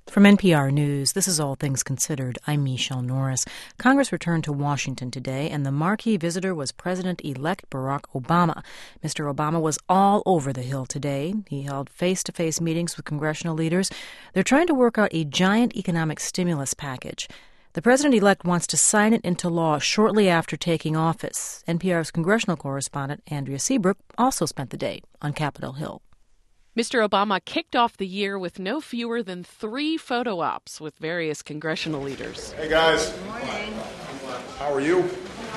From NPR News, this is All Things Considered. I'm Michelle Norris. Congress returned to Washington today, and the marquee visitor was President-elect Barack Obama. Mr. Obama was all over the Hill today. He held face-to-face meetings with congressional leaders. They're trying to work out a giant economic stimulus package. The president-elect wants to sign it into law shortly after taking office. NPR's congressional correspondent Andrea Seabrook also spent the day on Capitol Hill. Mr. Obama kicked off the year with no fewer than 3 photo ops with various congressional leaders. Hey, guys. Good morning. How are you?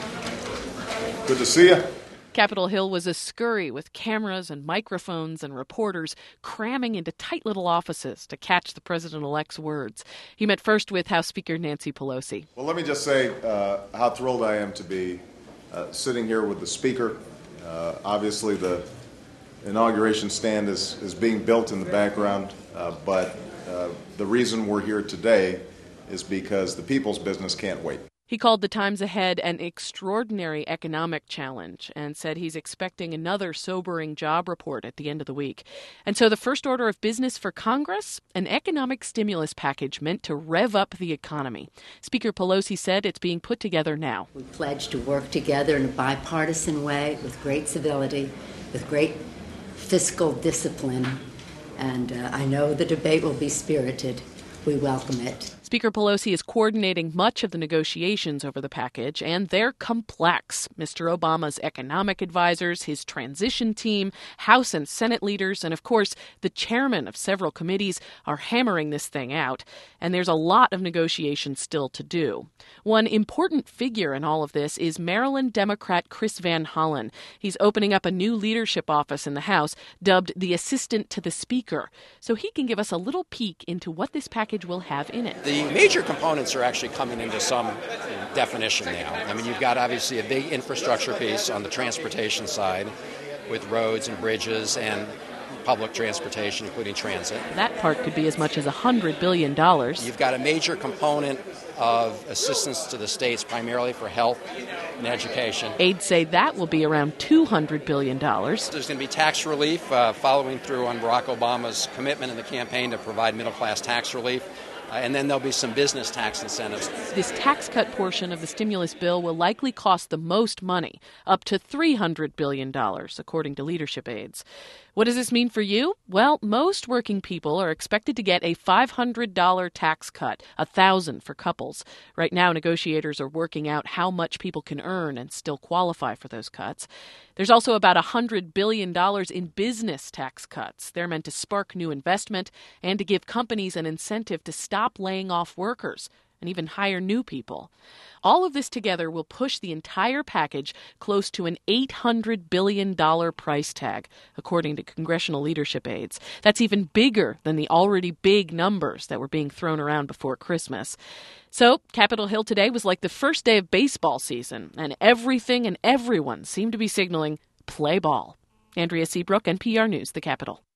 Good to see you. Capitol Hill was a scurry with cameras and microphones and reporters cramming into tight little offices to catch the president-elect's words. He met first with House Speaker Nancy Pelosi. Well, let me just say how thrilled I am to be sitting here with the Speaker. Obviously, the inauguration stand is being built in the background, but the reason we're here today is because the people's business can't wait. He called the times ahead an extraordinary economic challenge and said he's expecting another sobering job report at the end of the week. And so the first order of business for Congress, an economic stimulus package meant to rev up the economy. Speaker Pelosi said it's being put together now. We pledge to work together in a bipartisan way with great civility, with great fiscal discipline, and I know the debate will be spirited. We welcome it. Speaker Pelosi is coordinating much of the negotiations over the package, and they're complex. Mr. Obama's economic advisors, his transition team, House and Senate leaders, and of course, the chairman of several committees are hammering this thing out, and there's a lot of negotiation still to do. One important figure in all of this is Maryland Democrat Chris Van Hollen. He's opening up a new leadership office in the House, dubbed the Assistant to the Speaker, so he can give us a little peek into what this package will have in it. The major components are actually coming into some definition now. I mean, you've got obviously a big infrastructure piece on the transportation side with roads and bridges and public transportation, including transit. That part could be as much as $100 billion. You've got a major component of assistance to the states, primarily for health and education. Aides say that will be around $200 billion. There's going to be tax relief following through on Barack Obama's commitment in the campaign to provide middle-class tax relief. And then there'll be some business tax incentives. This tax cut portion of the stimulus bill will likely cost the most money, up to $300 billion, according to leadership aides. What does this mean for you? Well, most working people are expected to get a $500 tax cut, $1,000 for couples. Right now, negotiators are working out how much people can earn and still qualify for those cuts. There's also about $100 billion in business tax cuts. They're meant to spark new investment and to give companies an incentive to stop laying off workers and even hire new people. All of this together will push the entire package close to an $800 billion price tag, according to congressional leadership aides. That's even bigger than the already big numbers that were being thrown around before Christmas. So Capitol Hill today was like the first day of baseball season, and everything and everyone seemed to be signaling play ball. Andrea Seabrook, NPR News, the Capitol.